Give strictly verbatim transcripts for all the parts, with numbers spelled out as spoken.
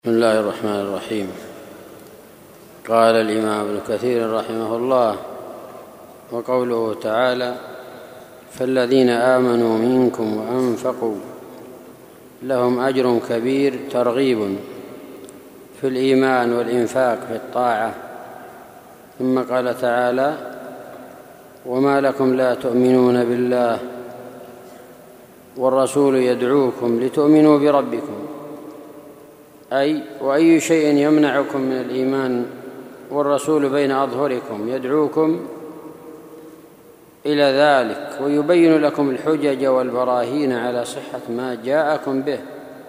بسم الله الرحمن الرحيم. قال الإمام ابن كثير رحمه الله: وقوله تعالى: فالذين آمنوا منكم وأنفقوا لهم أجر كبير، ترغيب في الإيمان والإنفاق في الطاعة. ثم قال تعالى: وما لكم لا تؤمنون بالله والرسول يدعوكم لتؤمنوا بربكم، أي وأي شيء يمنعكم من الإيمان والرسول بين أظهركم يدعوكم إلى ذلك ويبين لكم الحجج والبراهين على صحة ما جاءكم به.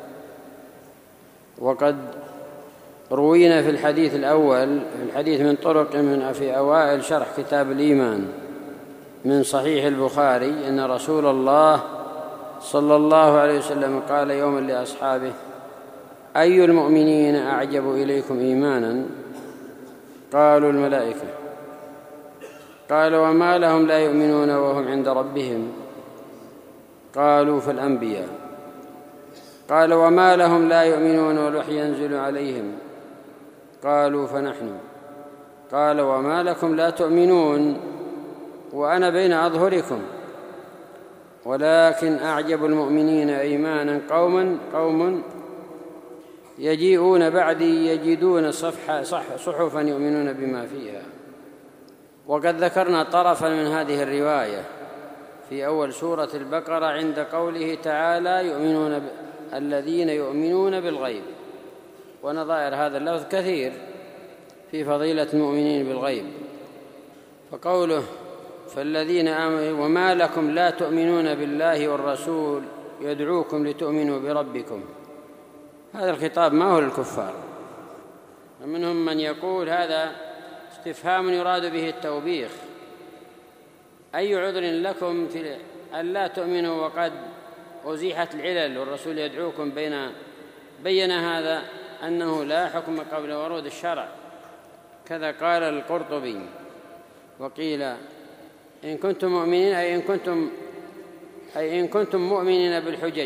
وقد روينا في الحديث الأول في الحديث من طرق من في أوائل شرح كتاب الإيمان من صحيح البخاري أن رسول الله صلى الله عليه وسلم قال يوما لأصحابه: أي المؤمنين أعجب إليكم إيمانا؟ قالوا: الملائكة. قال: وما لهم لا يؤمنون وهم عند ربهم؟ قالوا: فالأنبياء. قال: وما لهم لا يؤمنون والوحي ينزل عليهم؟ قالوا: فنحن. قال: وما لكم لا تؤمنون وأنا بين أظهركم؟ ولكن أعجب المؤمنين إيمانا قوما قوم يجيئون بعدي يجدون صفحة صح صحفا يؤمنون بما فيها. وقد ذكرنا طرفا من هذه الرواية في أول سورة البقرة عند قوله تعالى: يؤمنون ب... الذين يؤمنون بالغيب. ونظائر هذا اللفظ كثير في فضيلة المؤمنين بالغيب. فقوله: فالذين آمنوا وما لكم لا تؤمنون بالله والرسول يدعوكم لتؤمنوا بربكم، هذا الخطاب ما هو للكفار. ومنهم من يقول هذا استفهام يراد به التوبيخ: أي عذر لكم في أن لا تؤمنوا وقد أزيحت العلل والرسول يدعوكم بين بين هذا أنه لا حكم قبل ورود الشرع. كذا قال القرطبي. وقيل: إن كنتم مؤمنين أي إن كنتم أي إن كنتم مؤمنين بالحجج.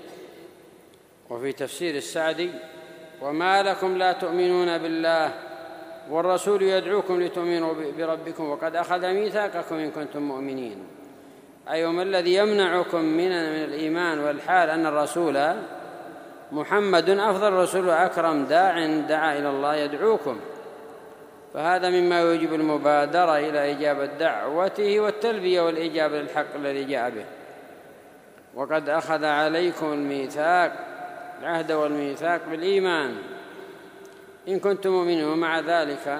وفي تفسير السعدي: وما لكم لا تؤمنون بالله والرسول يدعوكم لتؤمنوا بربكم وقد أخذ ميثاقكم إن كنتم مؤمنين. أي وما الذي يمنعكم من الإيمان والحال أن الرسول محمد أفضل رسول وأكرم داع دعا إلى الله يدعوكم، فهذا مما يوجب المبادرة إلى إجابة دعوته والتلبية والإجابة للحق الذي جاء به. وقد أخذ عليكم الميثاق العهد والميثاق بالإيمان إن كنتم مؤمنين. ومع ذلك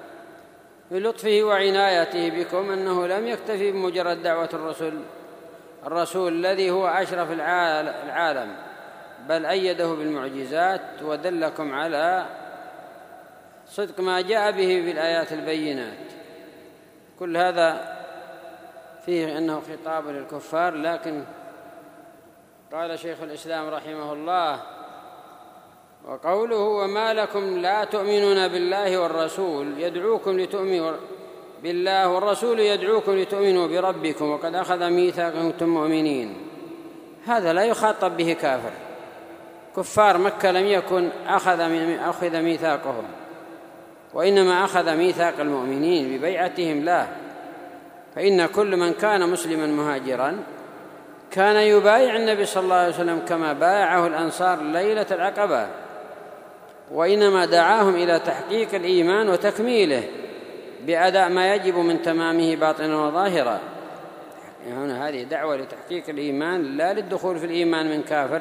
بلطفه وعنايته بكم أنه لم يكتفي بمجرد دعوة الرسول الرسول الذي هو أشرف العالم، بل أيده بالمعجزات ودلكم على صدق ما جاء به بالآيات البينات. كل هذا فيه أنه خطاب للكفار. لكن قال شيخ الإسلام رحمه الله: وقوله: وما لكم لا تؤمنون بالله والرسول يدعوكم لتؤمنوا بالله والرسول يدعوكم لتؤمنوا بربكم وقد أخذ ميثاقكم كنتم مؤمنين، هذا لا يخاطب به كافر. كفار مكة لم يكن أخذ أخذ ميثاقهم، وإنما أخذ ميثاق المؤمنين ببيعتهم له. فإن كل من كان مسلما مهاجرا كان يبايع النبي صلى الله عليه وسلم كما بايعه الأنصار ليلة العقبة، وإنما دعاهم إلى تحقيق الإيمان وتكميله بأداء ما يجب من تمامه باطنا وظاهرا. هنا هذه دعوة لتحقيق الإيمان لا للدخول في الإيمان من كافر،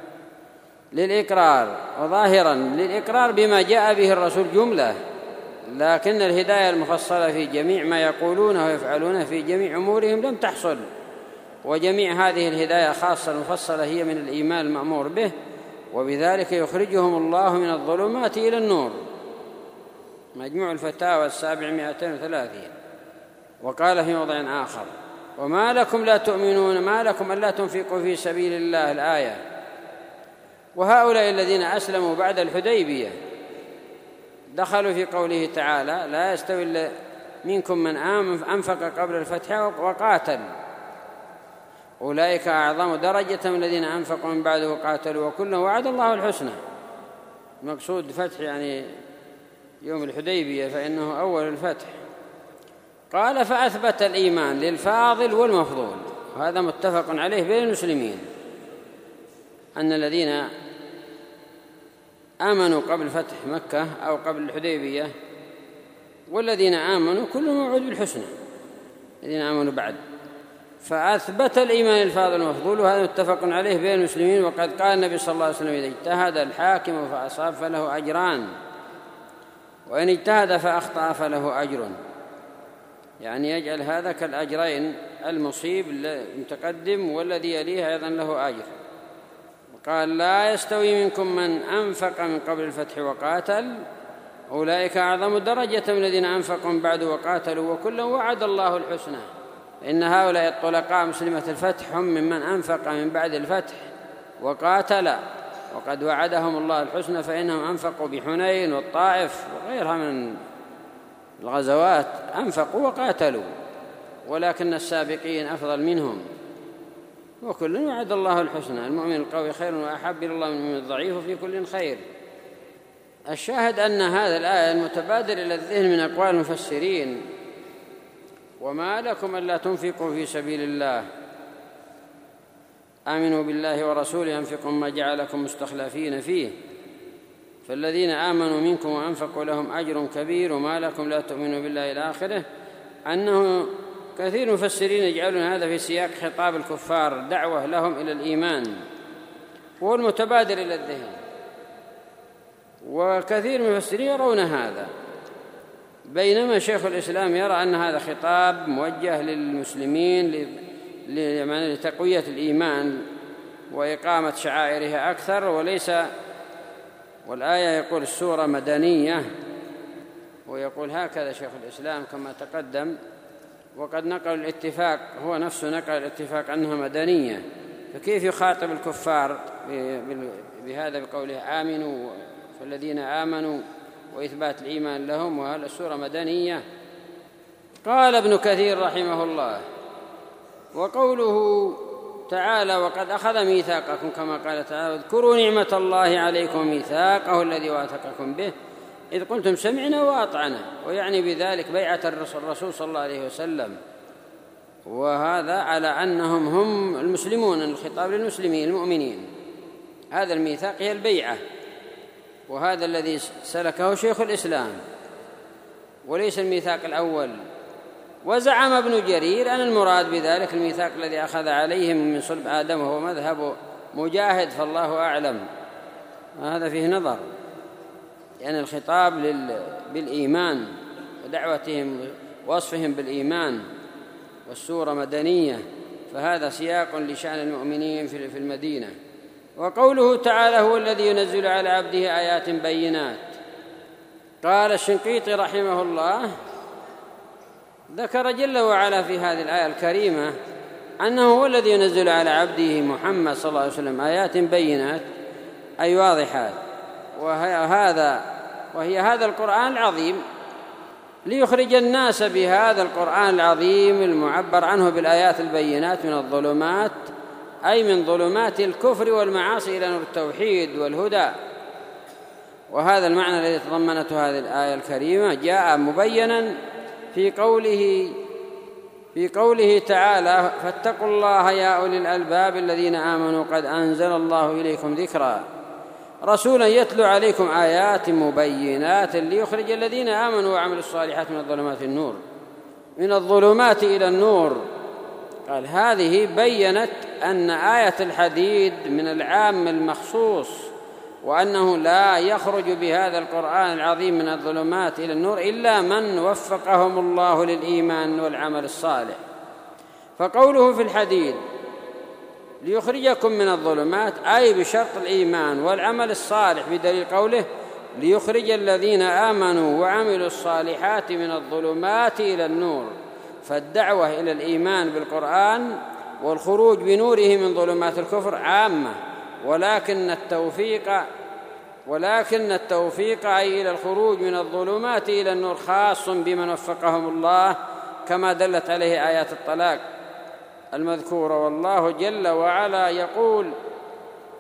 للإقرار وظاهرا للإقرار بما جاء به الرسول جملة، لكن الهداية المفصلة في جميع ما يقولونه ويفعلونه في جميع أمورهم لم تحصل. وجميع هذه الهداية خاصة المفصلة هي من الإيمان المأمور به، وبذلك يخرجهم الله من الظلمات إلى النور. مجموع الفتاوى السابعمائتين وثلاثين. وقال في موضع آخر: وما لكم لا تؤمنون ما لكم ألا تنفقوا في سبيل الله، الآية. وهؤلاء الذين أسلموا بعد الحديبية دخلوا في قوله تعالى: لا يستوي منكم من أنفق قبل الفتح وقاتل، أولئك أعظم درجة من الذين أنفقوا من بعد وقاتلوا وكلا وعد الله الحسنى. المقصود فتح يعني يوم الحديبية فإنه أول الفتح. قال فأثبت الإيمان للفاضل والمفضول، وهذا متفق عليه بين المسلمين، أن الذين آمنوا قبل فتح مكة أو قبل الحديبية والذين آمنوا كلهم موعود بالحسنى، الذين آمنوا بعد. فأثبت الإيمان الفاضل المفضول، وهذا متفق عليه بين المسلمين. وقد قال النبي صلى الله عليه وسلم: إذا اجتهد الحاكم فأصاب فله أجران، وإن اجتهد فأخطأ فله أجر، يعني يجعل هذا كالأجرين، المصيب المتقدم والذي يليه أيضا له أجر. وقال: لا يستوي منكم من أنفق من قبل الفتح وقاتل، أولئك أعظم درجة من الذين أنفقوا من بعد وقاتلوا، وكلا وعد الله الحسنى. إن هؤلاء الطلقاء مسلمة الفتح هم ممن أنفق من بعد الفتح وقاتل، وقد وعدهم الله الحسنى، فإنهم أنفقوا بحنين والطائف وغيرها من الغزوات، أنفقوا وقاتلوا، ولكن السابقين أفضل منهم، وكل وعد الله الحسنى. المؤمن القوي خير وأحب إلى الله من المؤمن الضعيف، وفي كل خير. الشاهد أن هذا الآية المتبادر إلى الذهن من أقوال المفسرين: وما لكم ألا تنفقوا في سبيل الله، آمنوا بالله ورسوله أنفقوا ما جعلكم مستخلفين فيه، فالذين آمنوا منكم وأنفقوا لهم أجر كبير، وما لكم لا تؤمنوا بالله إلى آخره. أنه كثير مفسرين يجعلون هذا في سياق خطاب الكفار، دعوة لهم إلى الإيمان، هو المتبادر إلى الذهن. وكثير من المفسرين يرون هذا، بينما شيخ الإسلام يرى أن هذا خطاب موجه للمسلمين لتقوية الإيمان وإقامة شعائرها أكثر، وليس. والآية يقول السورة مدنية، ويقول هكذا شيخ الإسلام كما تقدم، وقد نقل الاتفاق، هو نفسه نقل الاتفاق أنها مدنية، فكيف يخاطب الكفار بهذا بقوله آمنوا، فالذين آمنوا وإثبات الإيمان لهم، وهل السورة مدنية؟ قال ابن كثير رحمه الله: وقوله تعالى: وقد أخذ ميثاقكم، كما قال تعالى: اذكروا نعمة الله عليكم ميثاقه الذي واثقكم به إذ قلتم سمعنا وأطعنا، ويعني بذلك بيعة الرسول صلى الله عليه وسلم، وهذا على أنهم هم المسلمون، الخطاب للمسلمين المؤمنين. هذا الميثاق هي البيعة، وهذا الذي سلكه شيخ الإسلام، وليس الميثاق الأول. وزعم ابن جرير أن المراد بذلك الميثاق الذي أخذ عليهم من صلب آدم، وهو مذهب مجاهد، فالله أعلم. هذا فيه نظر، لأن يعني الخطاب بالإيمان ودعوتهم وصفهم بالإيمان، والسورة مدنية، فهذا سياق لشأن المؤمنين في المدينة. وقوله تعالى: هو الذي ينزل على عبده آيات بينات. قال الشنقيطي رحمه الله: ذكر جل وعلا في هذه الآية الكريمة أنه هو الذي ينزل على عبده محمد صلى الله عليه وسلم آيات بينات، أي واضحات، وهذا وهي هذا القرآن العظيم، ليخرج الناس بهذا القرآن العظيم المعبر عنه بالآيات البينات من الظلمات، أي من ظلمات الكفر والمعاصي، إلى نور التوحيد والهدى. وهذا المعنى الذي تضمنته هذه الآية الكريمة جاء مبينا في قوله في قوله تعالى: فاتقوا الله يا أولي الألباب الذين آمنوا قد أنزل الله إليكم ذكرا رسولا يتلو عليكم آيات مبينات ليخرج الذين آمنوا وعملوا الصالحات من الظلمات النور من الظلمات إلى النور. قال هذه بيّنت أن آية الحديد من العام المخصوص، وأنه لا يخرج بهذا القرآن العظيم من الظلمات إلى النور إلا من وفقهم الله للإيمان والعمل الصالح. فقوله في الحديد ليخرجكم من الظلمات أي بشرط الإيمان والعمل الصالح، بدليل قوله ليخرج الذين آمنوا وعملوا الصالحات من الظلمات إلى النور. فالدعوة إلى الإيمان بالقرآن والخروج بنوره من ظلمات الكفر عامة، ولكن التوفيق ولكن التوفيق أي إلى الخروج من الظلمات إلى النور خاص بمن وفقهم الله، كما دلت عليه آيات الطلاق المذكورة. والله جل وعلا يقول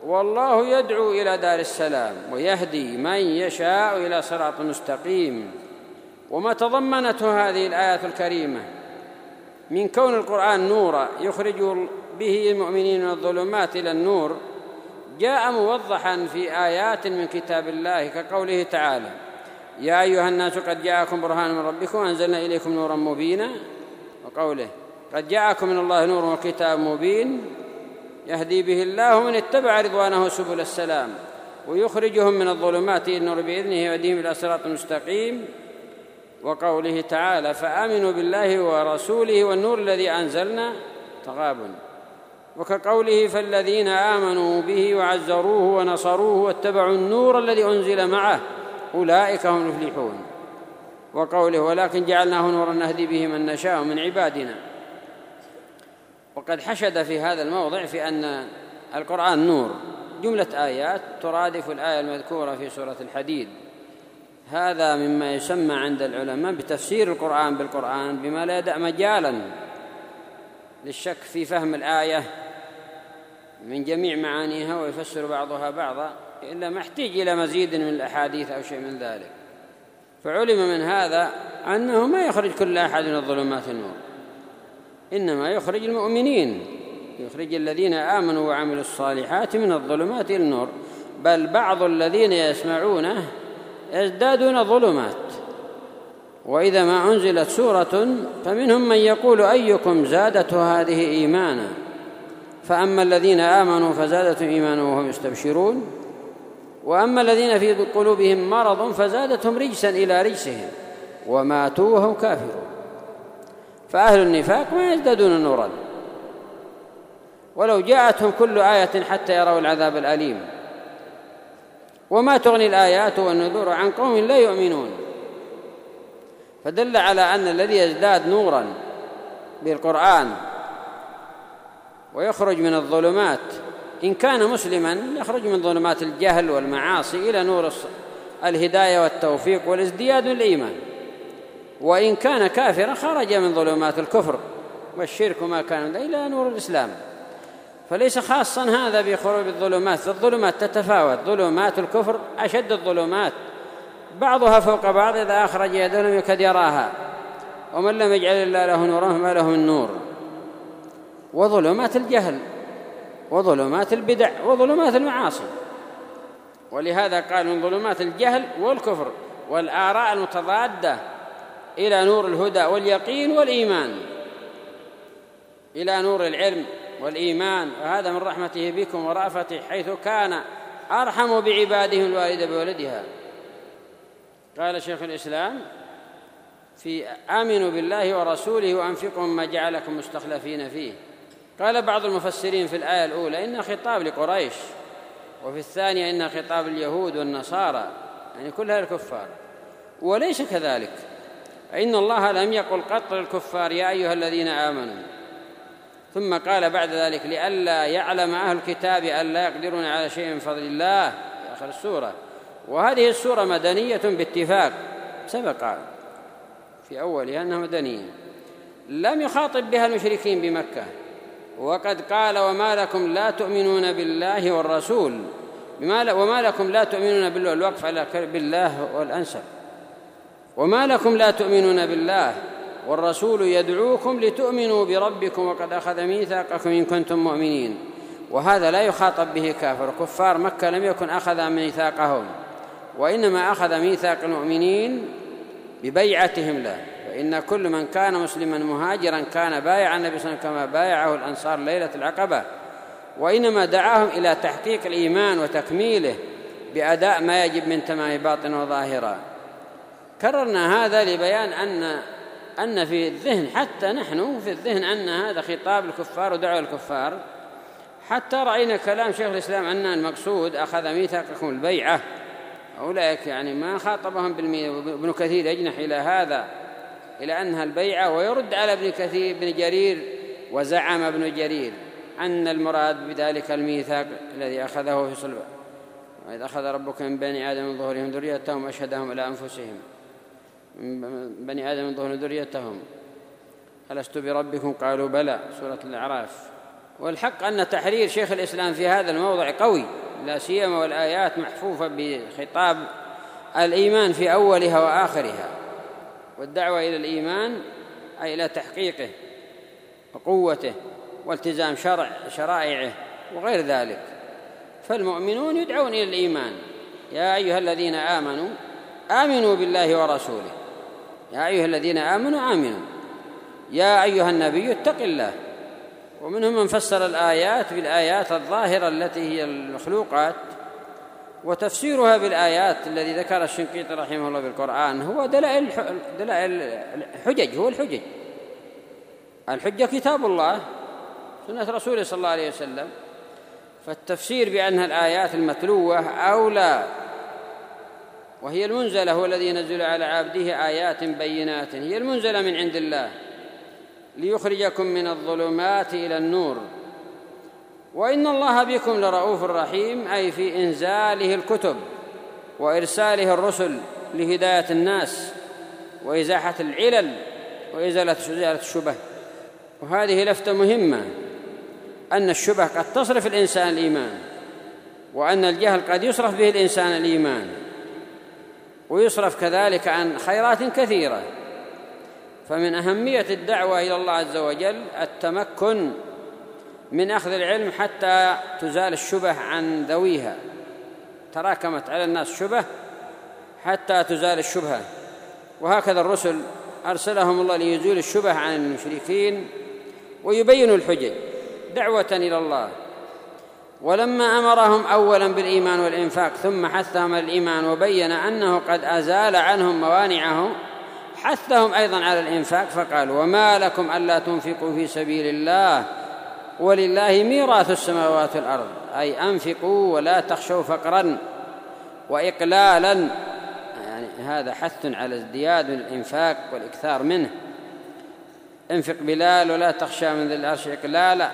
والله يدعو إلى دار السلام ويهدي من يشاء إلى صراط مستقيم. وما تضمنته هذه الآيات الكريمة من كون القرآن نورا يخرج به المؤمنين من الظلمات إلى النور جاء موضحا في آيات من كتاب الله، كقوله تعالى: يا أيها الناس قد جاءكم برهان من ربكم وأنزلنا إليكم نورا مبينا، وقوله: قد جاءكم من الله نور وكتاب مبين يهدي به الله من اتبع رضوانه سبل السلام ويخرجهم من الظلمات إلى النور بإذنه ويهديهم إلى صراط مستقيم. وقوله تعالى: فآمنوا بالله ورسوله والنور الذي أنزلنا تغابن. وكقوله: فالذين آمنوا به وعزروه ونصروه واتبعوا النور الذي أنزل معه أولئك هم المفلحون. وقوله: ولكن جعلناه نورا نهدي به من نشاء من عبادنا. وقد حشد في هذا الموضع في أن القرآن نور جملة آيات ترادف الآية المذكورة في سورة الحديد. هذا مما يسمى عند العلماء بتفسير القرآن بالقرآن، بما لا يدع مجالا للشك في فهم الآية من جميع معانيها ويفسر بعضها بعضا إلا ما احتاج إلى مزيد من الأحاديث أو شيء من ذلك. فعلم من هذا أنه ما يخرج كل أحد من الظلمات النور، إنما يخرج المؤمنين، يخرج الذين آمنوا وعملوا الصالحات من الظلمات إلى النور. بل بعض الذين يسمعونه يزدادون ظلمات. وإذا ما أنزلت سورة فمنهم من يقول: أيكم زادته هذه إيمانا؟ فأما الذين آمنوا فزادتهم إيمانا وهم يستبشرون، وأما الذين في قلوبهم مرض فزادتهم رجسا إلى رجسهم وماتوا وهم كافرون. فأهل النفاق ما يزدادون نورا ولو جاءتهم كل آية حتى يروا العذاب الأليم. وما تغني الآيات والنذور عن قوم لا يؤمنون. فدل على أن الذي يزداد نورا بالقرآن ويخرج من الظلمات، إن كان مسلما يخرج من ظلمات الجهل والمعاصي إلى نور الهداية والتوفيق والازدياد الإيمان، وإن كان كافرا خرج من ظلمات الكفر والشرك وما كان إلى نور الإسلام. فليس خاصا هذا بخروج الظلمات، الظلمات تتفاوت، ظلمات الكفر أشد الظلمات بعضها فوق بعض، إذا أخرج يده لم يكد يراها، ومن لم يجعل الله له نورا فما له من نور. وظلمات الجهل وظلمات البدع وظلمات المعاصي. ولهذا قال: من ظلمات الجهل والكفر والآراء المتضادة إلى نور الهدى واليقين والإيمان، إلى نور العلم والإيمان. وهذا من رحمته بكم ورأفته، حيث كان أرحم بعباده الوالد بولدها. قال شيخ الإسلام في: آمنوا بالله ورسوله وأنفقوا مما جعلكم مستخلفين فيه. قال بعض المفسرين في الآية الأولى إن خطاب لقريش، وفي الثانية إن خطاب اليهود والنصارى، يعني كلها الكفار. وليس كذلك، إن الله لم يقل قط للكفار: يا أيها الذين آمنوا، ثم قال بعد ذلك: لئلا يعلم أهل الكتاب أن لا يقدرون على شيء من فضل الله في آخر السورة. وهذه السورة مدنية باتفاق، سبق في أولها أنها مدنية، لم يخاطب بها المشركين بمكة. وقد قال: وما لكم لا تؤمنون بالله والرسول، وما لكم لا تؤمنون بالله، الوقف على بالله والأنسب. وما لكم لا تؤمنون بالله والرسول يدعوكم لتؤمنوا بربكم وقد أخذ ميثاقكم إن كنتم مؤمنين. وهذا لا يخاطب به كافر. كفار مكة لم يكن أخذ ميثاقهم، وإنما أخذ ميثاق المؤمنين ببيعتهم له. فإن كل من كان مسلما مهاجرا كان بايع النبي صلى الله عليه وسلم كما بايعه الأنصار ليلة العقبة. وإنما دعاهم إلى تحقيق الإيمان وتكميله بأداء ما يجب من تمام باطن وظاهرا. كررنا هذا لبيان أن أن في الذهن، حتى نحن في الذهن، أن هذا خطاب الكفار ودعوة الكفار. حتى رأينا كلام شيخ الإسلام أن المقصود أخذ ميثاقكم البيعة، أولئك يعني ما خاطبهم بالميثاق. ابن كثير يجنح إلى هذا، إلى أنها البيعة، ويرد على ابن كثير بن جرير: وزعم ابن جرير أن المراد بذلك الميثاق الذي أخذه في صلبه، وإذ أخذ ربك من بني آدم من ظهورهم ذريتهم وأشهدهم على أنفسهم، من بني آدم من ظهورهم ذريتهم ألست بربكم قالوا بلى، سورة الأعراف. والحق أن تحرير شيخ الإسلام في هذا الموضع قوي، لا سيما والآيات محفوفة بخطاب الإيمان في أولها وآخرها، والدعوة إلى الإيمان أي إلى تحقيقه وقوته والتزام شرع شرائعه وغير ذلك. فالمؤمنون يدعون إلى الإيمان: يا أيها الذين آمنوا آمنوا بالله ورسوله، يا أيها الذين آمنوا آمنوا، يا أيها النبي اتق الله. ومنهم من فسر الآيات بالآيات الظاهرة التي هي المخلوقات، وتفسيرها بالآيات الذي ذكر الشنقيطي رحمه الله بالقرآن هو دلائل دلائل الحجج، هو الحجج. الحجة كتاب الله سنة رسوله صلى الله عليه وسلم، فالتفسير بأنها الآيات المتلوة أولى، وهي المنزلة، هو الذي ينزل على عبده آيات بينات، هي المنزلة من عند الله ليخرجكم من الظلمات إلى النور، وإن الله بكم لرؤوف رحيم، أي في إنزاله الكتب وإرساله الرسل لهداية الناس وإزاحة العلل وإزالة الشبه. وهذه لفتة مهمة، أن الشبه قد تصرف الإنسان الإيمان، وأن الجهل قد يصرف به الإنسان الإيمان، ويصرف كذلك عن خيرات كثيرة. فمن أهمية الدعوة إلى الله عز وجل التمكن من أخذ العلم حتى تزال الشبه عن ذويها. تراكمت على الناس شبه حتى تزال الشبهة، وهكذا الرسل أرسلهم الله ليزول الشبه عن المشركين ويبينوا الحجج دعوة إلى الله. ولما أمرهم أولا بالإيمان والإنفاق ثم حثهم الإيمان وبين أنه قد أزال عنهم موانعه، حثهم أيضا على الإنفاق فقال: وما لكم ألا تنفقوا في سبيل الله ولله ميراث السماوات والأرض، أي أنفقوا ولا تخشوا فقرا وإقلالا، يعني هذا حث على ازدياد من الإنفاق والإكثار منه. انفق بلال ولا تخشى من ذي العرش إقلالا،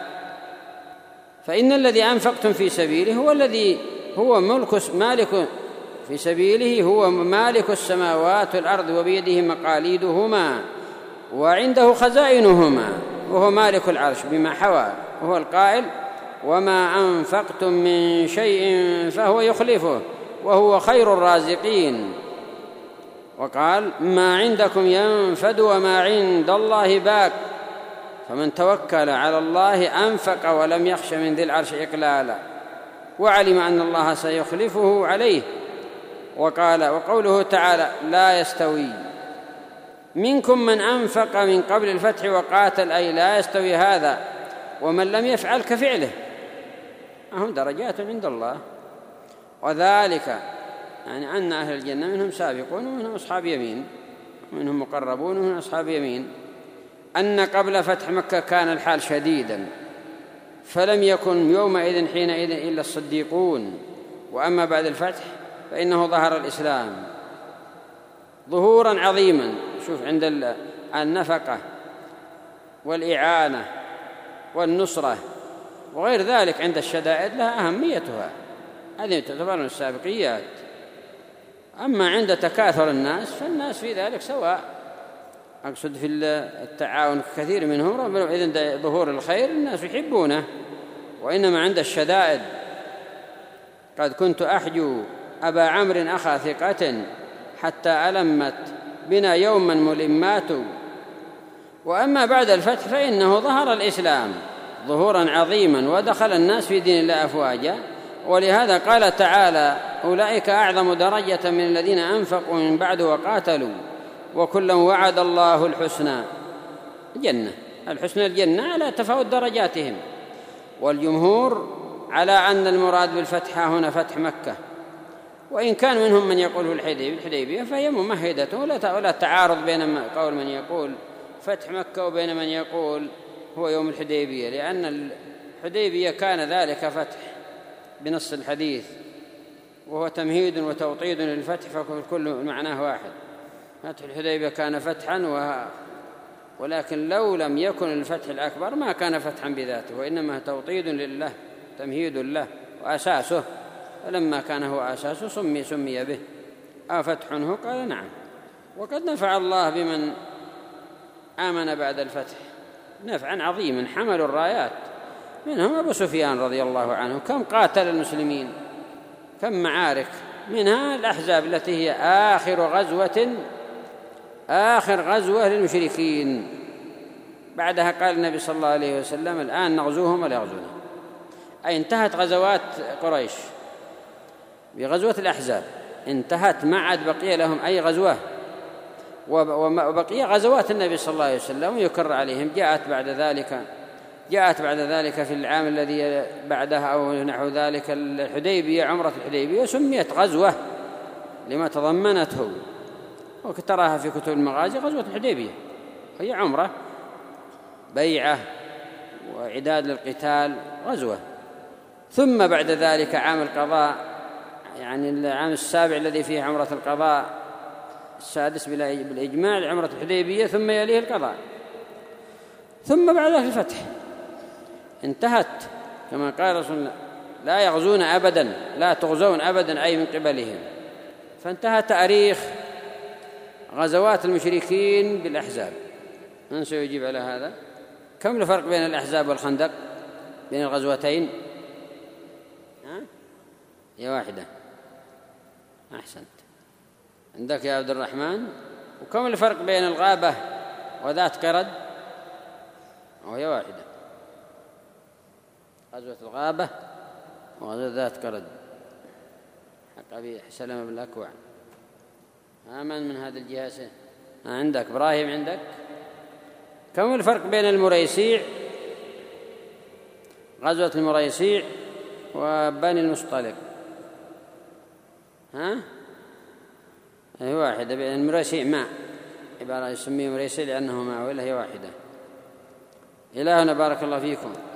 فإن الذي أنفقتم في سبيله هو الذي هو ملك مالك في سبيله هو مالك السماوات والأرض وبيده مقاليدهما وعنده خزائنهما، وهو مالك العرش بما حوى، وهو القائل: وما أنفقتم من شيء فهو يخلفه وهو خير الرازقين. وقال: ما عندكم ينفد وما عند الله باق، فمن توكل على الله أنفق ولم يخش من ذي العرش إقلالا، وعلم أن الله سيخلفه عليه. وقال: وقوله تعالى: لا يستوي منكم من أنفق من قبل الفتح وقاتل، أي لا يستوي هذا ومن لم يفعل كفعله، هم درجات عند الله. وذلك يعني أن أهل الجنة منهم سابقون ومنهم أصحاب يمين، ومنهم مقربون ومنهم أصحاب يمين. أن قبل فتح مكة كان الحال شديدا، فلم يكن يومئذ حينئذ إلا الصديقون، وأما بعد الفتح فإنه ظهر الإسلام ظهورا عظيما. شوف، عند النفقة والإعانة والنصرة وغير ذلك عند الشدائد لها أهميتها، هذه تعتبر من السابقيات. أما عند تكاثر الناس فالناس في ذلك سواء، أقصد في التعاون كثير منهم إذن ظهور الخير الناس يحبونه، وإنما عند الشدائد قد كنت أحجو أبا عمرو أخا ثقة حتى ألمت بنا يوما ملمات. وأما بعد الفتح فإنه ظهر الإسلام ظهورا عظيما ودخل الناس في دين الله أفواجا، ولهذا قال تعالى: أولئك أعظم درجة من الذين أنفقوا من بعد وقاتلوا وكلا وعد الله الحسنى الجنة. الحسنى الجنة على تفاوت درجاتهم، والجمهور على أن المراد بالفتح هنا فتح مكة، وإن كان منهم من يقول الحديبية فهي ممهدة، ولا تعارض بين قول من يقول فتح مكة وبين من يقول هو يوم الحديبية، لأن الحديبية كان ذلك فتح بنص الحديث، وهو تمهيد وتوطيد للفتح، فكل معناه واحد. فتح الحديبية كان فتحا و... ولكن لو لم يكن الفتح الأكبر ما كان فتحا بذاته، وإنما توطيد لله تمهيد له وأساسه، فلما كان هو أساسه سمي سمي به. أفتح هو؟ قال نعم. وقد نفع الله بمن آمن بعد الفتح نفعا عظيما، حملوا الرايات منهم أبو سفيان رضي الله عنه، كم قاتل المسلمين، كم معارك، منها الأحزاب التي هي آخر غزوة آخر غزوة للمشركين. بعدها قال النبي صلى الله عليه وسلم الآن نغزوهم ولا يغزونا، أي انتهت غزوات قريش بغزوة الأحزاب، انتهت، ما عاد بقي لهم أي غزوة، وبقي غزوات النبي صلى الله عليه وسلم يكرر عليهم. جاءت بعد ذلك جاءت بعد ذلك في العام الذي بعدها أو نحو ذلك الحديبية، عمرة الحديبية، سميت غزوة لما تضمنته، وتراها في كتب المغازي غزوة الحديبية، هي عمرة، بيعة وإعداد للقتال، غزوة. ثم بعد ذلك عام القضاء، يعني العام السابع الذي فيه عمرة القضاء، السادس بالإجماع لعمرة الحديبية، ثم يليه القضاء، ثم بعد ذلك الفتح. انتهت كما قال رسول الله لا يغزون أبدا، لا تغزون أبدا، أي من قبلهم. فانتهى تاريخ غزوات المشركين بالأحزاب. من سيجيب على هذا؟ كم الفرق بين الأحزاب والخندق، بين الغزوتين؟ ها؟ هي واحدة. أحسنت، عندك يا عبد الرحمن. وكم الفرق بين الغابة وذات قرد؟ وهي واحدة، غزوة الغابة وغزوة ذات قرد، حق أبي سلمة بن الأكوع. آمن من هذه الجهة. عندك إبراهيم، عندك كم الفرق بين المريسيع، غزوة المريسيع وبني المصطلق؟ ها؟ هي واحدة. بين المريسيع ماء، عبارة يسميه مريسيع لأنه ماء، وإلا هي واحدة. إلهنا بارك الله فيكم.